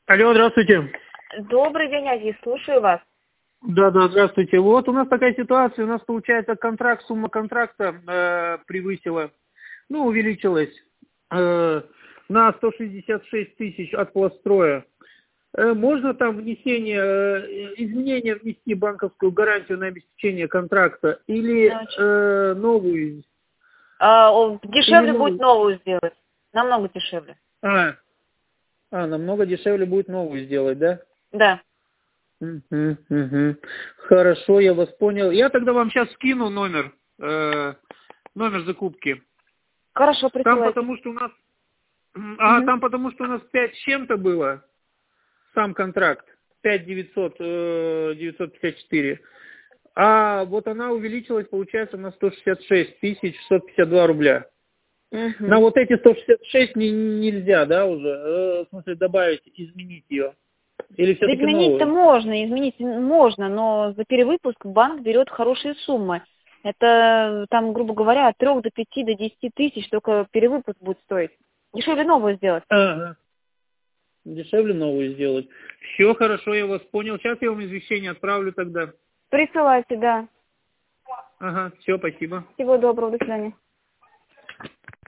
Алло, здравствуйте. Добрый день, Азиз, слушаю вас. Да, здравствуйте. Вот у нас такая ситуация, у нас получается контракт, сумма контракта превысила, увеличилась на 166 тысяч от пластстроя. Можно там изменения внести банковскую гарантию на обеспечение контракта или новую? Дешевле будет новую сделать, намного дешевле. Намного дешевле будет новую сделать, да? Да. Угу. Хорошо, я вас понял. Я тогда вам сейчас скину номер закупки. Хорошо, Там присылайте. потому что у нас, потому что у нас 5 с чем-то было, сам контракт, 5954. А вот она увеличилась, получается, на 166 652 рубля. На вот эти 166 нельзя, да, уже? В смысле, добавить, изменить ее? Или все-таки Изменить-то новую? можно, изменить можно, но за перевыпуск банк берет хорошие суммы. Это там, грубо говоря, от 3 до 5 до 10 тысяч только перевыпуск будет стоить. Дешевле новую сделать. Ага. Дешевле новую сделать. Все хорошо, я вас понял. Сейчас я вам извещение отправлю тогда. Присылайте, да. Ага, все, спасибо. Всего доброго, до свидания.